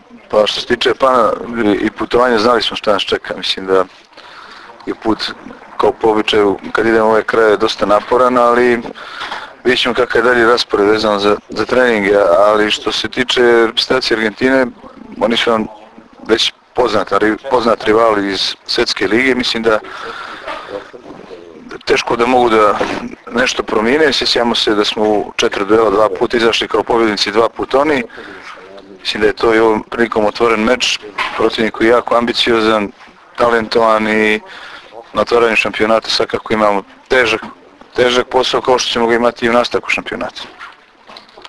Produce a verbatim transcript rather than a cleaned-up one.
Pa što se tiče plana i putovanja, znali smo šta nas čeka. Mislim da je put kao po običaju kad idemo u ove kraje dosta naporan, ali vidjet ćemo kakav je dalje raspored vezano za, za treninge. Ali što se tiče reprezentacije Argentine, oni su vam već poznat, poznat rival iz svjetske lige. Mislim da teško da mogu da nešto promijene. Sjećamo se da smo u četiri duela dva puta izašli kao pobjednici, dva puta oni. Mislim da je to i ovom prilikom otvoren meč, protivnik koji je jako ambiciozan, talentovan i na otvaranju šampionata svakako imamo težak, težak posao kao što ćemo ga imati i u nastavku šampionata.